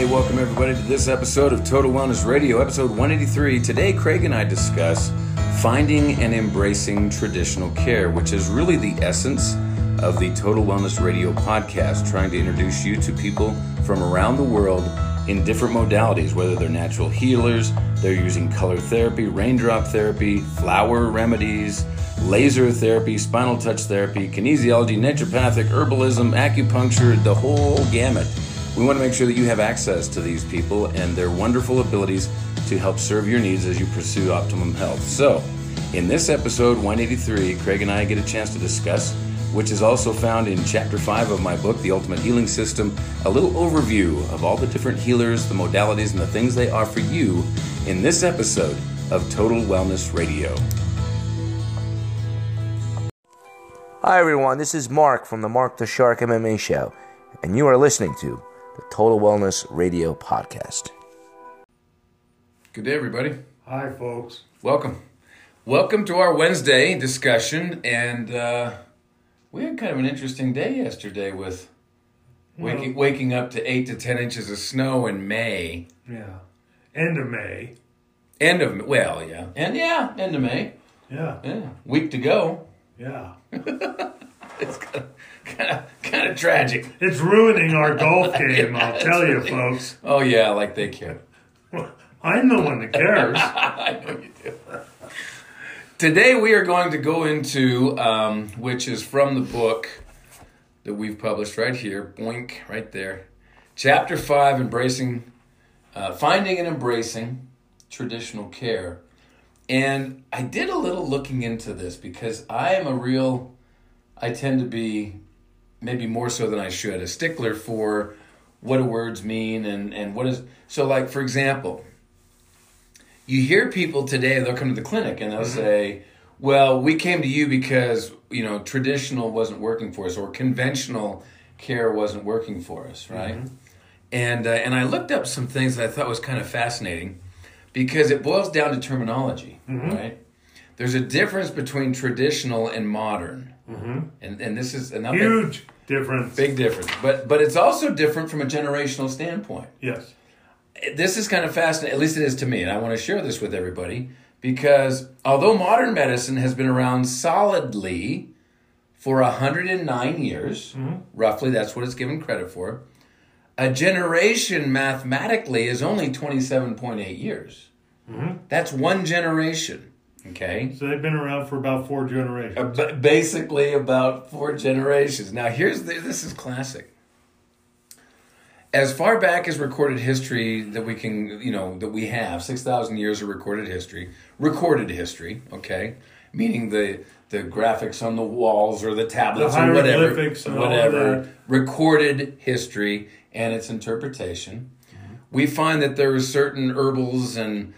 welcome everybody to this episode of Total Wellness Radio, episode 183. Today, Craig and I discuss finding and embracing traditional care, which is really the essence of the Total Wellness Radio podcast, trying to introduce you to people from around the world in different modalities, whether they're natural healers, they're using color therapy, raindrop therapy, flower remedies, laser therapy, spinal touch therapy, kinesiology, naturopathic, herbalism, acupuncture, the whole gamut. We want to make sure that you have access to these people and their wonderful abilities to help serve your needs as you pursue optimum health. So, in this episode 183, Craig and I get a chance to discuss, which is also found in Chapter 5 of my book, The Ultimate Healing System, a little overview of all the different healers, the modalities, and the things they offer you in this episode of Total Wellness Radio. Hi everyone, this is Mark from the Mark the Shark MMA Show, and you are listening to the Total Wellness Radio Podcast. Good day, everybody. Hi, folks. Welcome. Welcome to our Wednesday discussion, and we had kind of an interesting day yesterday with waking up to 8 to 10 inches of snow in May. Yeah. End of May. End of May. Yeah. Week to go. Yeah. It's kind of tragic. It's ruining our golf game, I'll tell you, folks. Oh, yeah, like they care. Well, I'm the one that cares. I know you do. Today we are going to go into, which is from the book that we've published right here, boink, right there. Chapter 5, Finding and Embracing Traditional Care. And I did a little looking into this because I tend to be, maybe more so than I should, a stickler for what do words mean and what is... So like, for example, you hear people today, they'll come to the clinic and they'll say, well, we came to you because, traditional wasn't working for us or conventional care wasn't working for us, right? Mm-hmm. And I looked up some things that I thought was kind of fascinating because it boils down to terminology, right? There's a difference between traditional and modern. Mm-hmm. And this is another huge difference. Big difference. But it's also different from a generational standpoint. Yes. This is kind of fascinating, at least it is to me, and I want to share this with everybody, because although modern medicine has been around solidly for 109 years, roughly that's what it's given credit for, a generation mathematically is only 27.8 years. Mm-hmm. That's one generation. Okay. So they've been around for about 4 generations. Basically about 4 generations. Now this is classic. As far back as recorded history that we can, that we have, 6,000 years of recorded history, okay? Meaning the graphics on the walls or the tablets the or whatever, recorded history and its interpretation. Mm-hmm. We find that there are certain herbals and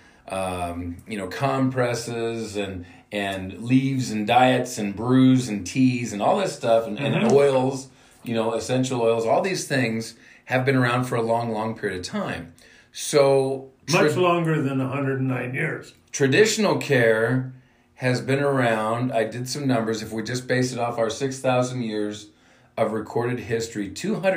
compresses and leaves and diets and brews and teas and all this stuff and oils, essential oils, all these things have been around for a long, long period of time. So much longer than 109 years. Traditional care has been around. I did some numbers. If we just base it off our 6,000 years of recorded history,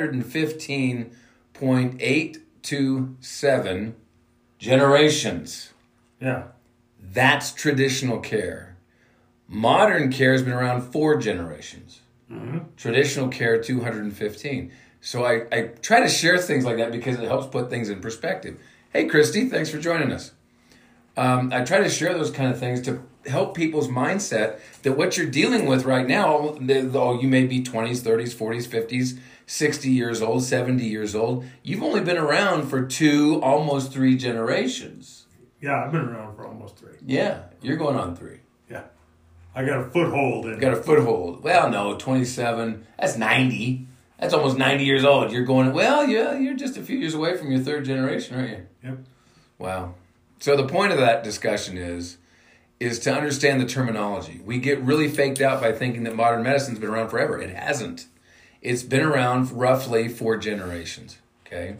215.827 generations. Yeah. That's traditional care. Modern care has been around 4 generations. Mm-hmm. Traditional care, 215. So I try to share things like that because it helps put things in perspective. Hey, Christy, thanks for joining us. I try to share those kind of things to help people's mindset that what you're dealing with right now, you may be 20s, 30s, 40s, 50s, 60 years old, 70 years old. You've only been around for 2, almost 3 generations. Yeah, I've been around for almost 3. Yeah, you're going on 3. Yeah. I got a foothold in Got a foothold. Well, no, 27, that's 90. That's almost 90 years old. You're going, well, yeah, you're just a few years away from your 3rd generation, aren't you? Yep. Wow. So the point of that discussion is to understand the terminology. We get really faked out by thinking that modern medicine's been around forever. It hasn't. It's been around roughly 4 generations, okay?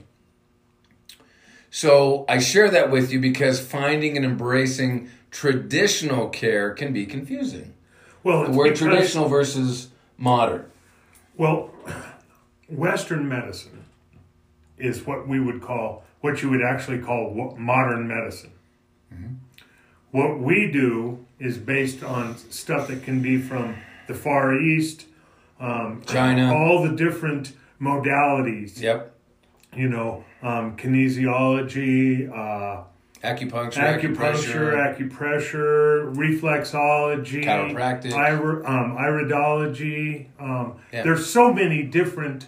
So I share that with you because finding and embracing traditional care can be confusing. Well, the word traditional versus modern. Well, Western medicine is what you would actually call modern medicine. Mm-hmm. What we do is based on stuff that can be from the Far East, China, all the different modalities. Yep. Kinesiology, acupuncture, reflexology, chiropractic, iridology. There's so many different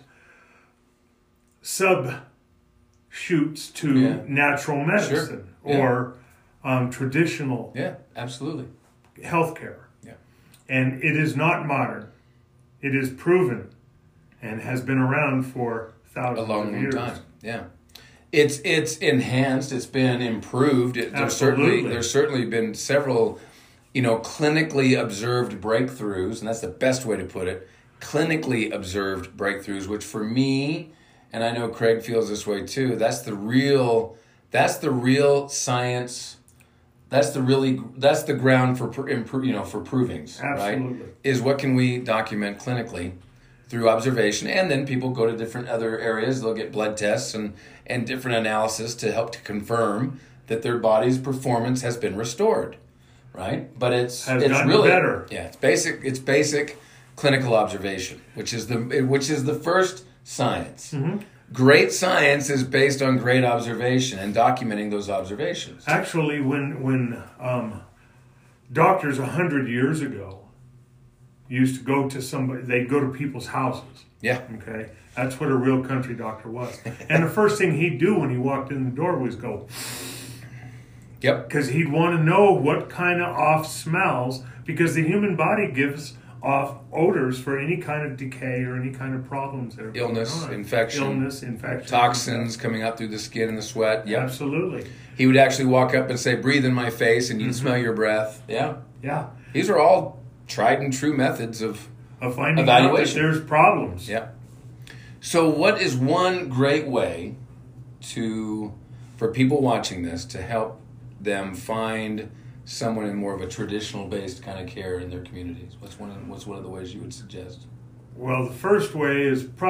sub-shoots to natural medicine or traditional absolutely healthcare. Yeah. And it is not modern. It is proven and has been around for thousands of years. Time. Yeah. It's enhanced. It's been improved. There's certainly been several, clinically observed breakthroughs, and that's the best way to put it. Clinically observed breakthroughs, which for me, and I know Craig feels this way too. That's the real science. That's the ground for provings. Absolutely. Right? Is what can we document clinically through observation, and then people go to different other areas. They'll get blood tests and different analysis to help to confirm that their body's performance has been restored, right? But it's really better. Yeah, it's basic clinical observation, which is the first science. Mm-hmm. Great science is based on great observation and documenting those observations. Actually, when doctors 100 years ago used to go to they'd go to people's houses. Yeah. Okay? That's what a real country doctor was. And the first thing he'd do when he walked in the door was go... Yep. Because he'd want to know what kind of off smells, because the human body gives off odors for any kind of decay or any kind of problems that are Illness, going on. infection, toxins coming out through the skin and the sweat. Yep. Absolutely. He would actually walk up and say, breathe in my face, and you'd smell your breath. Yeah. Yeah. These are all tried and true methods of finding evaluation. out that there's problems. Yeah. So what is one great way for people watching this to help them find someone in more of a traditional based kind of care in their communities? What's one of the ways you would suggest? Well, the first way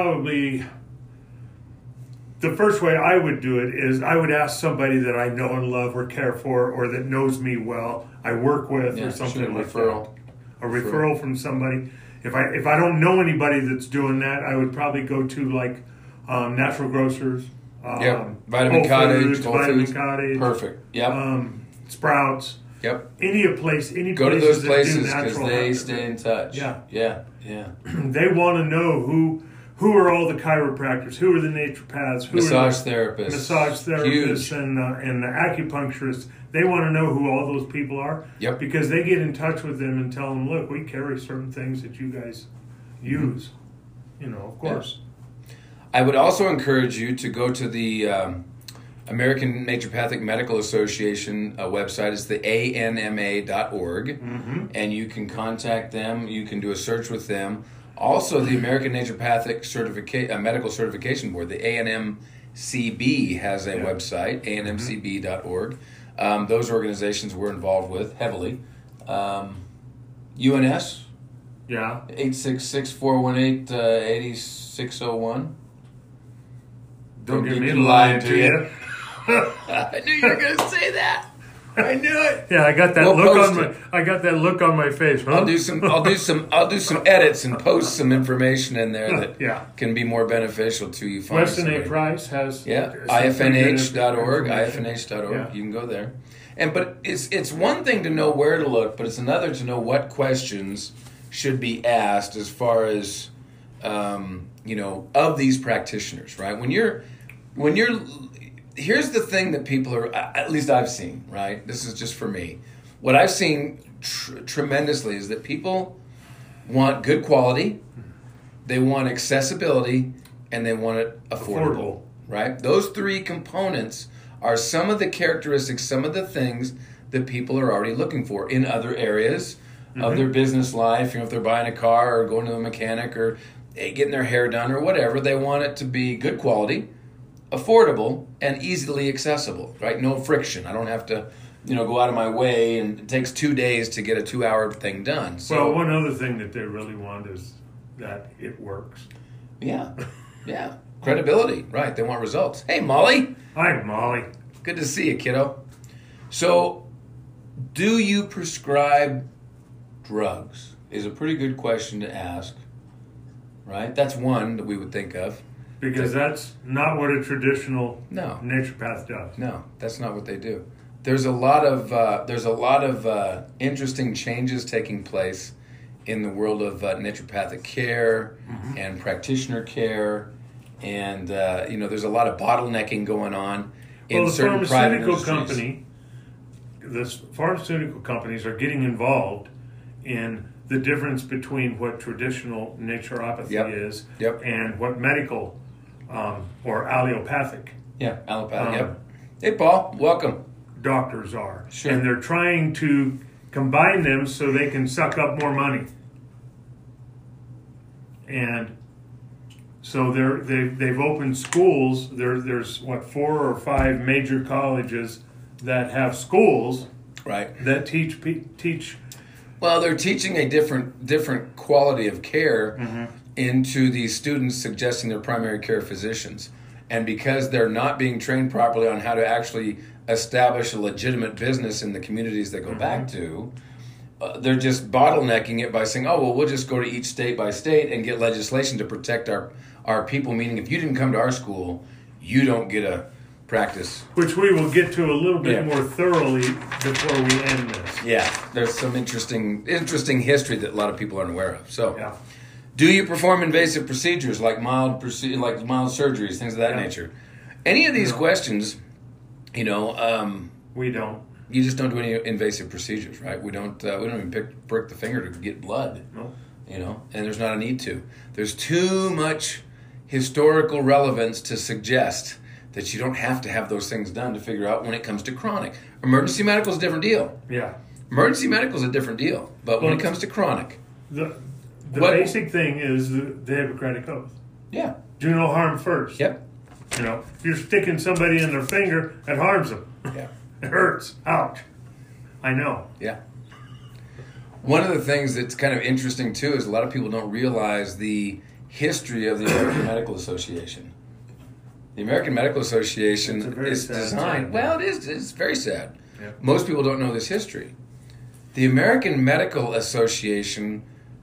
I would do it is I would ask somebody that I know and love or care for, or that knows me well, I work with, or something like that. A referral from somebody. If I don't know anybody that's doing that, I would probably go to Natural Grocers. Vitamin Cottage, Vitamin Cottage. Perfect. Yep. Sprouts. Yep. Any go to those places because they stay in touch. Yeah. They want to know who are all the chiropractors, who are the naturopaths, massage therapists, huge. and the acupuncturists. They want to know who all those people are. Yep. Because they get in touch with them and tell them, look, we carry certain things that you guys use. Of course. Yeah. I would also encourage you to go to the American Naturopathic Medical Association website. It's the ANMA.org, and you can contact them. You can do a search with them. Also, the American Naturopathic Medical Certification Board, the ANMCB, has a website, anmcb.org. Those organizations we're involved with heavily. UNS? Yeah. 866-418-8601. Don't get me lying to you. I knew you were going to say that. I knew it. Yeah, I got that look on my face. Huh? I'll do some edits and post some information in there that can be more beneficial to you. Weston A. Price has ifnh.org. ifnh.org. Yeah. You can go there. But it's one thing to know where to look, but it's another to know what questions should be asked as far as of these practitioners, right? When you're here's the thing that people are, at least I've seen, right? This is just for me. What I've seen tremendously is that people want good quality, they want accessibility, and they want it affordable, right? Those three components are some of the characteristics, some of the things that people are already looking for in other areas of their business life. If they're buying a car or going to a mechanic or getting their hair done or whatever, they want it to be good quality, affordable, and easily accessible, right? No friction. I don't have to, go out of my way, and it takes 2 days to get a 2-hour thing done. So, well, one other thing that they really want is that it works. Yeah. Credibility, right. They want results. Hey, Molly. Hi, Molly. Good to see you, kiddo. So, do you prescribe drugs? Is a pretty good question to ask, right? That's one that we would think of. Because that's not what a traditional naturopath does. No, that's not what they do. There's a lot of interesting changes taking place in the world of naturopathic care and practitioner care, and there's a lot of bottlenecking going on in certain private industries. The pharmaceutical companies are getting involved in the difference between what traditional naturopathy is and what medical or allopathic. Yeah, allopathic. Hey, Paul, welcome. Doctors are. Sure. And they're trying to combine them so they can suck up more money. And so they've opened schools. There's 4 or 5 major colleges that have schools, right, that teach. Well, they're teaching a different quality of care into these students, suggesting they're primary care physicians. And because they're not being trained properly on how to actually establish a legitimate business in the communities they go back to, they're just bottlenecking it by saying, oh, well, we'll just go to each state by state and get legislation to protect our people, meaning if you didn't come to our school, you don't get a practice. Which we will get to a little bit more thoroughly before we end this. Yeah, there's some interesting history that a lot of people aren't aware of. So, do you perform invasive procedures like mild surgeries, things of that nature? Any of these questions, we don't. You just don't do any invasive procedures, right? We don't even prick the finger to get blood. No. And there's not a need to. There's too much historical relevance to suggest that you don't have to have those things done to figure out when it comes to chronic. Emergency medical is a different deal. Yeah. Emergency medical is a different deal. But when it comes to chronic... The basic thing is the Hippocratic Oath. Yeah. Do no harm first. Yep. If you're sticking somebody in their finger, it harms them. Yeah. It hurts. Ouch. I know. Yeah. One of the things that's kind of interesting, too, is a lot of people don't realize the history of the American Medical Association. The American Medical Association is designed... Well, it is. It's very sad. Yeah. Most people don't know this history. The American Medical Association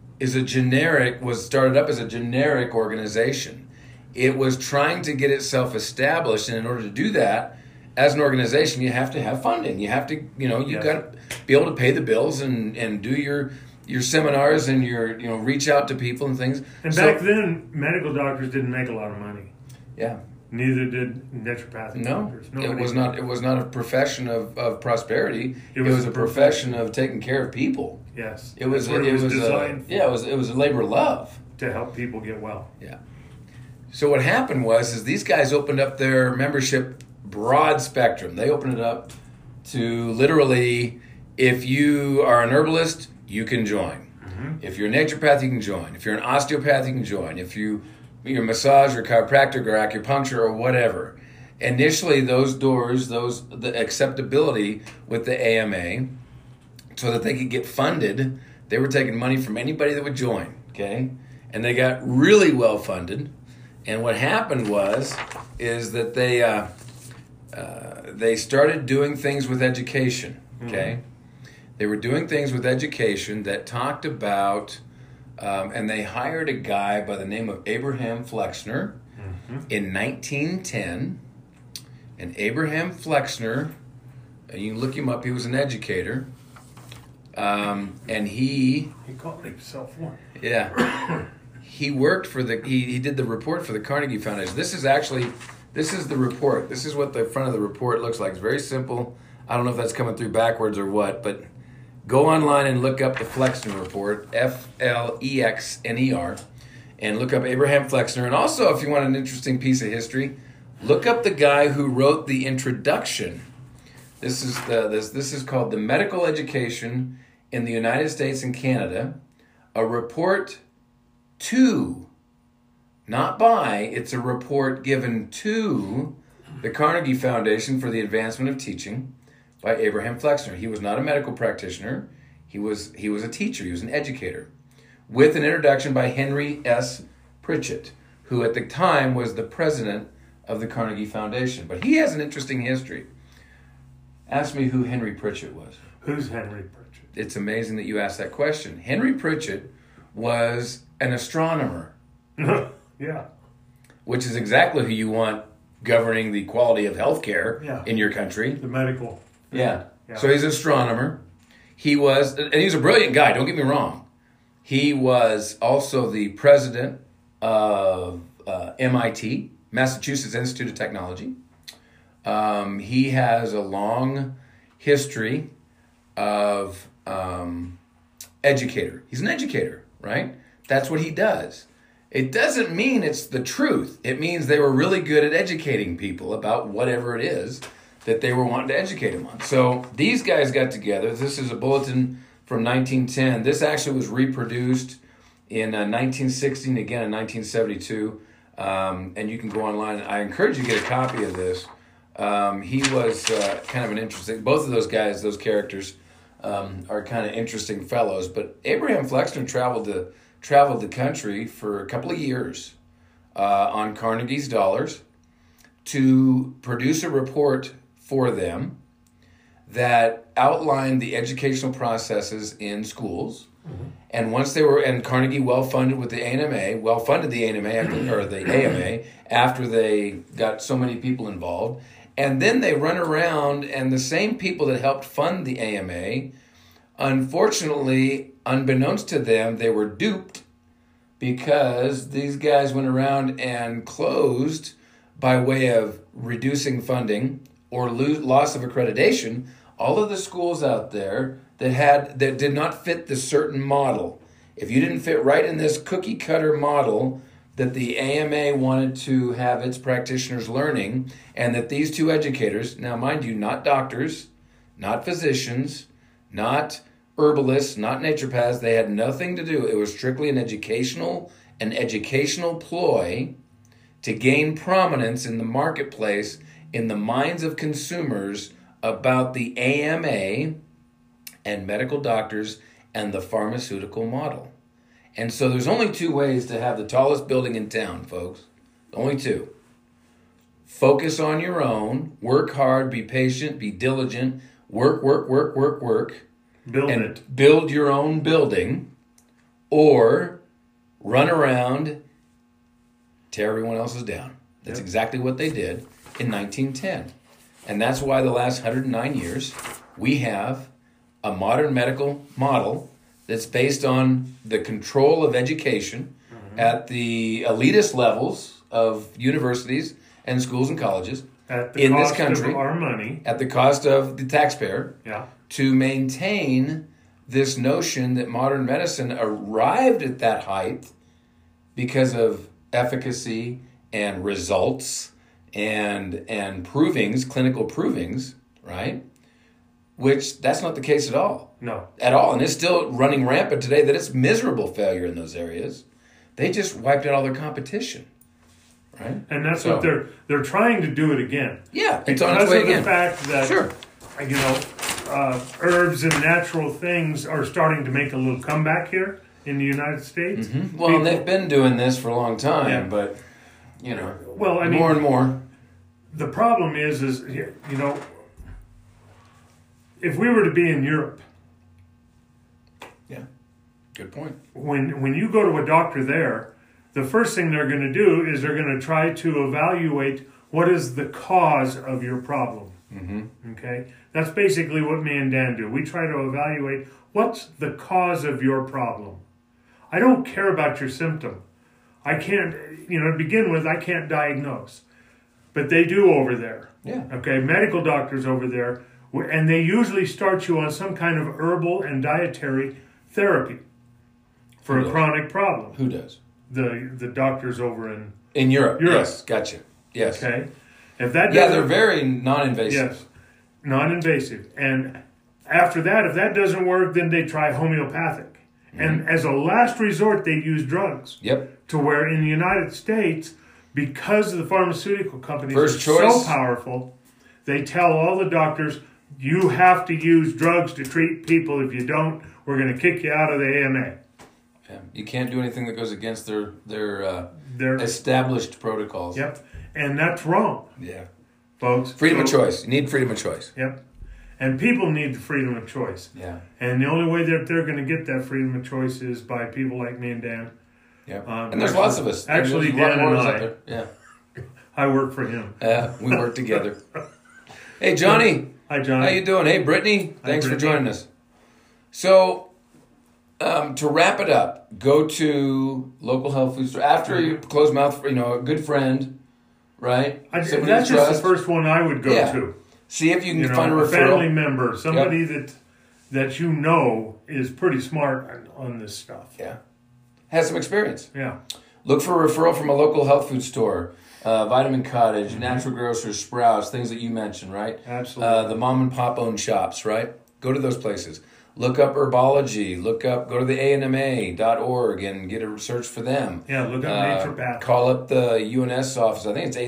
was started up as a generic organization. It was trying to get itself established, and in order to do that, as an organization, you have to have funding. You have to, you've got to be able to pay the bills and do your seminars and reach out to people and things. And back then, medical doctors didn't make a lot of money. Yeah. Neither did naturopathic doctors. It was not a profession of prosperity. It was a profession of taking care of people. Yes. It was designed. It was a labor of love to help people get well. Yeah. So what happened was these guys opened up their membership broad spectrum. They opened it up to literally, if you are an herbalist, you can join. If you're a naturopath, you can join. If you're an osteopath, you can join. If you're massage or chiropractic or acupuncture or whatever. Initially, those doors, the acceptability with the AMA, so that they could get funded, they were taking money from anybody that would join, okay? And they got really well funded. And what happened is that they started doing things with education, okay? They were doing things with education that talked about... and they hired a guy by the name of Abraham Flexner in 1910. And Abraham Flexner, you can look him up, he was an educator. And he called himself one. Yeah. He worked for he did the report for the Carnegie Foundation. This is the report. This is what the front of the report looks like. It's very simple. I don't know if that's coming through backwards or what, but go online and look up the Flexner Report, Flexner, and look up Abraham Flexner. And also, if you want an interesting piece of history, look up the guy who wrote the introduction. This is called The Medical Education in the United States and Canada, a report to, not by, it's a report given to the Carnegie Foundation for the Advancement of Teaching, by Abraham Flexner. He was not a medical practitioner. He was a teacher. He was an educator. With an introduction by Henry S. Pritchett, who at the time was the president of the Carnegie Foundation. But he has an interesting history. Ask me who Henry Pritchett was. Who's Henry Pritchett? It's amazing that you asked that question. Henry Pritchett was an astronomer. Yeah. Which is exactly who you want governing the quality of healthcare in your country. The medical. Yeah. So he's an astronomer. And he's a brilliant guy, don't get me wrong. He was also the president of MIT, Massachusetts Institute of Technology. He has a long history of educator. He's an educator, right? That's what he does. It doesn't mean it's the truth. It means they were really good at educating people about whatever it is that they were wanting to educate them on. So these guys got together. This is a bulletin from 1910. This actually was reproduced in 1960 and again in 1972. And you can go online. I encourage you to get a copy of this. He was kind of an interesting, both of those guys, those characters, are kind of interesting fellows. But Abraham Flexner traveled the country for a couple of years on Carnegie's dollars to produce a report for them that outlined the educational processes in schools. Mm-hmm. And once they were, and Carnegie well-funded with the AMA, after they got so many people involved. And then they run around, and the same people that helped fund the AMA, unfortunately, unbeknownst to them, they were duped because these guys went around and closed by way of reducing funding or loss of accreditation all of the schools out there that did not fit the certain model. If you didn't fit right in this cookie cutter model that the AMA wanted to have its practitioners learning, and that these two educators, now mind you, not doctors, not physicians, not herbalists, not naturopaths, they had nothing to do. It was strictly an educational ploy to gain prominence in the marketplace, in the minds of consumers, about the AMA and medical doctors and the pharmaceutical model. And so there's only two ways to have the tallest building in town, folks. Only two. Focus on your own, work hard, be patient, be diligent, work. Build your own building, or run around, tear everyone else's down. That's exactly what they did in 1910. And that's why the last 109 years we have a modern medical model that's based on the control of education at the elitist levels of universities and schools and colleges in this country. Of our money. At the cost of the taxpayer. Yeah. To maintain this notion that modern medicine arrived at that height because of efficacy and results and provings, clinical provings, right? Which that's not the case at all. No. At all. And it's still running rampant today that it's miserable failure in those areas. They just wiped out all their competition. Right? And that's what they're trying to do it again. Yeah, it's on its way again. Because of the fact that, herbs and natural things are starting to make a little comeback here in the United States. Mm-hmm. Well, they've been doing this for a long time, but, more and more. The problem is, if we were to be in Europe. Yeah, good point. When you go to a doctor there, the first thing they're going to do is they're going to try to evaluate what is the cause of your problem. Mm-hmm. Okay? That's basically what me and Dan do. We try to evaluate what's the cause of your problem. I don't care about your symptom. I can't, to begin with, I can't diagnose. But they do over there. Yeah. Okay? Medical doctors over there. And they usually start you on some kind of herbal and dietary therapy for a chronic problem. Who does? The doctors over in Europe. Yes, gotcha. Yes. Okay. If that they're very non-invasive. Yes, non-invasive. And after that, if that doesn't work, then they try homeopathic. Mm-hmm. And as a last resort, they use drugs. Yep. To where in the United States, because the pharmaceutical companies are so powerful, they tell all the doctors, you have to use drugs to treat people. If you don't, we're going to kick you out of the AMA. Yeah. You can't do anything that goes against their established protocols. Yep. And that's wrong. Yeah. Folks. Freedom of choice. You need freedom of choice. Yep. And people need the freedom of choice. Yeah. And the only way that they're going to get that freedom of choice is by people like me and Dan. Yeah. And there's lots of us. Actually, Dan and I. Yeah. I work for him. We work together. Hey, Johnny. Hi, Johnny. How you doing? Hey, Brittany. Thanks for joining us. So, to wrap it up, go to local health food store. After you close mouth, a good friend, right? That's just the first one I would go to. See if you can find a referral. Family member, somebody that you know is pretty smart on this stuff. Yeah. Has some experience. Yeah. Look for a referral from a local health food store. Vitamin Cottage, Natural Grocers, Sprouts, things that you mentioned, right? Absolutely. The mom and pop owned shops, right? Go to those places. Look up herbology. Go to the ANMA.org and get a search for them. Yeah, look up naturopath. Call up the UNS office. I think it's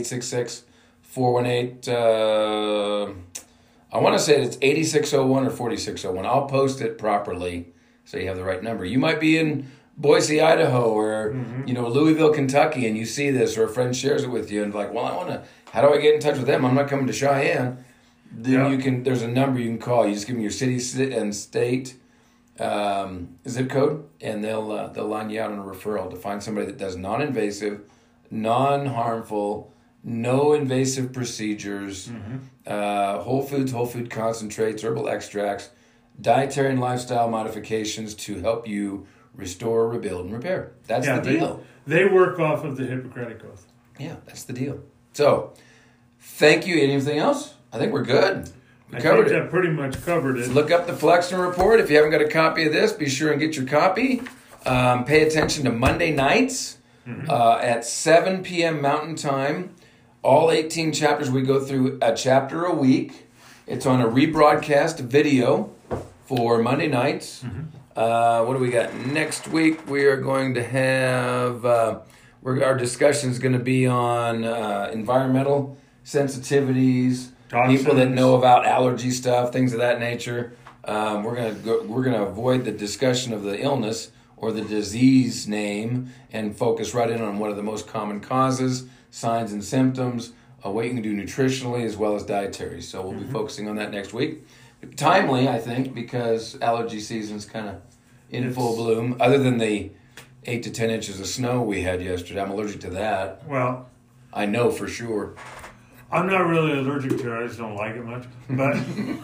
866-418. I want to say it's 8601 or 4601. I'll post it properly so you have the right number. You might be in Boise, Idaho, or Louisville, Kentucky, and you see this, or a friend shares it with you, and like, well, how do I get in touch with them? I'm not coming to Cheyenne. Then there's a number you can call. You just give them your city and state zip code, and they'll line you out on a referral to find somebody that does non-invasive, non-harmful, no invasive procedures, whole foods, whole food concentrates, herbal extracts, dietary and lifestyle modifications to help you restore, rebuild, and repair. That's the deal. They work off of the Hippocratic Oath. Yeah, that's the deal. So, thank you. Anything else? I think we're good. I think that pretty much covered it. So look up the Flexner Report. If you haven't got a copy of this, be sure and get your copy. Pay attention to Monday nights at 7 p.m. Mountain Time. All 18 chapters, we go through a chapter a week. It's on a rebroadcast video for Monday nights. What do we got? Next week, we are going to have... our discussion is going to be on environmental sensitivities, toxins. People that know about allergy stuff, things of that nature. We're gonna avoid the discussion of the illness or the disease name and focus right in on one of the most common causes, signs and symptoms, what you can do nutritionally as well as dietary. So we'll be focusing on that next week. Timely, I think, because allergy season's kind of in full bloom. Other than the 8 to 10 inches of snow we had yesterday, I'm allergic to that. Well, I know for sure. I'm not really allergic to it. I just don't like it much. But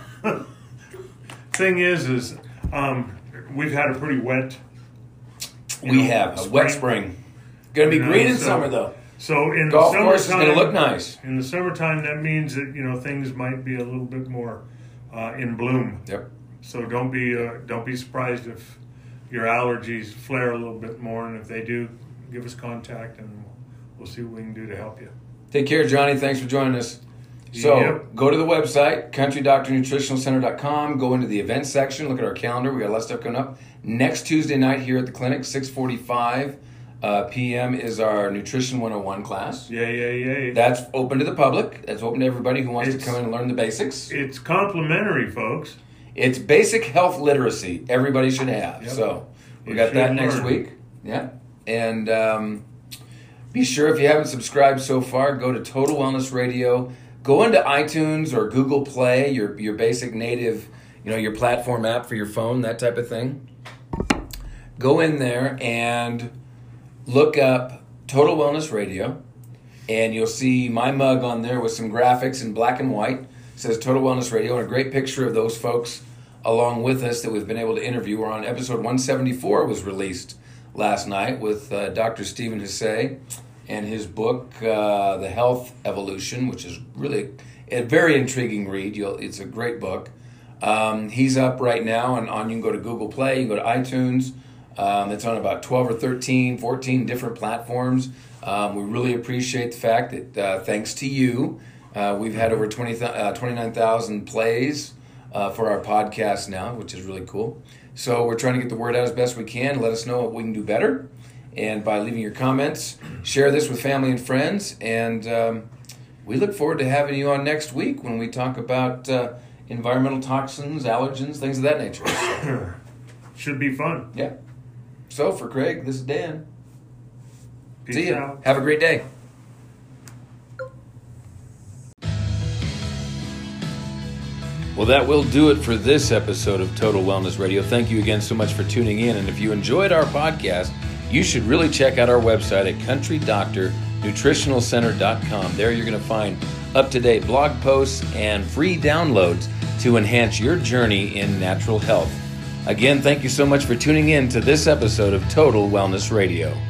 thing is we've had a pretty wet. We have a wet spring. Going to be green in summer though. So in golf the course is going to look nice. In the summertime, that means that things might be a little bit more in bloom. Yep. So don't be surprised if your allergies flare a little bit more, and if they do, give us contact, and we'll see what we can do to help you. Take care, Johnny. Thanks for joining us. So go to the website, countrydoctornutritionalcenter.com. Go into the events section. Look at our calendar. We got a lot of stuff coming up. Next Tuesday night here at the clinic, 6:45 p.m. is our Nutrition 101 class. Yay. That's open to the public. That's open to everybody who wants to come in and learn the basics. It's complimentary, folks. It's basic health literacy. Everybody should have. Yep. So we got that next week. Yeah. And be sure, if you haven't subscribed so far, go to Total Wellness Radio. Go into iTunes or Google Play, your basic native, your platform app for your phone, that type of thing. Go in there and look up Total Wellness Radio, and you'll see my mug on there with some graphics in black and white. It says Total Wellness Radio, and a great picture of those folks along with us that we've been able to interview. We're on episode 174, was released last night with Dr. Stephen Hussey and his book, The Health Evolution, which is really a very intriguing read. It's a great book. He's up right now, and you can go to Google Play, you can go to iTunes. It's on about 12 or 13, 14 different platforms. We really appreciate the fact that thanks to you, we've had over 29,000 plays for our podcast now, which is really cool. So we're trying to get the word out as best we can. Let us know what we can do better. And by leaving your comments, share this with family and friends. And we look forward to having you on next week when we talk about environmental toxins, allergens, things of that nature. Should be fun. Yeah. So for Craig, this is Dan. Peace See you. out. Have a great day. Well, that will do it for this episode of Total Wellness Radio. Thank you again so much for tuning in. And if you enjoyed our podcast, you should really check out our website at countrydoctornutritionalcenter.com. There you're going to find up-to-date blog posts and free downloads to enhance your journey in natural health. Again, thank you so much for tuning in to this episode of Total Wellness Radio.